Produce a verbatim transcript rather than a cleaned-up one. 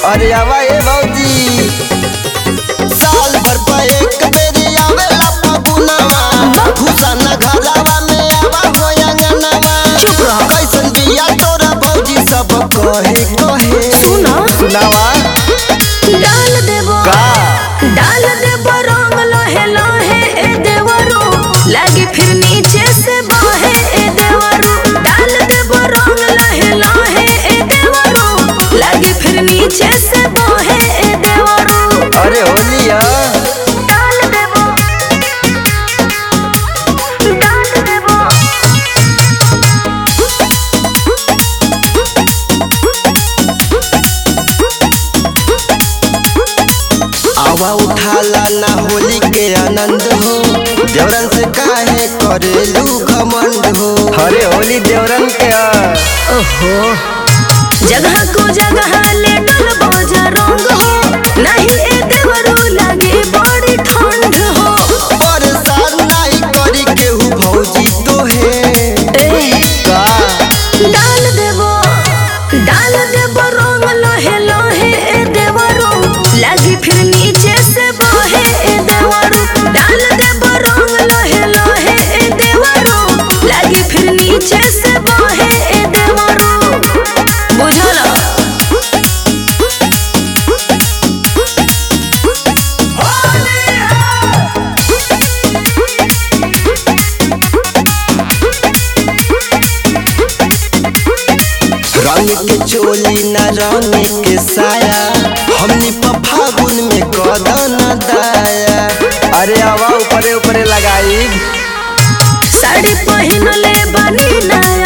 अरे आवा ए भौजी साल भर पे एक बेरी आवेला फगुनवा घुसाना घरवा में आवा हो अंगनवा चुप रह कैसन बिया तोरा भौजी सब कहे कहे सुना सुनावा डाल देबो का डाल देबो रंग लहे लहे ए देवरो लागी फिर नीचे से बहे ए देवरो डाल देबो रंग लहे लहे ए देवरो लागी फिर नीचे से बहे ए देवरो अरे होलिया डाल देबो डाल देबो आवा उठाला ना होली के आनंद हो देवरन से काहे करेलू घमंड हो अरे होली देवरन के ओहो जगह को जगह ले डलबो जा रंग हो नहीं ए देवरो लागे बड़ी ठंड हो परेशान नहीं करी केहू भौजी तोहे ए का डाल देबो डाल देबो रंग लहे लहे ए देवरो लागी फिर नीचे से बहे ए देवरो डाल देबो रंग लहे लहे ए देवरो लागी फिर नीचे से बहे ए देवरो बुझला रंग के चोली न रंग के साया हमनी पर फागुन में कदन दाया अरे आवा ऊपरे ऊपरे लगाई साड़ी पहनले बनी ना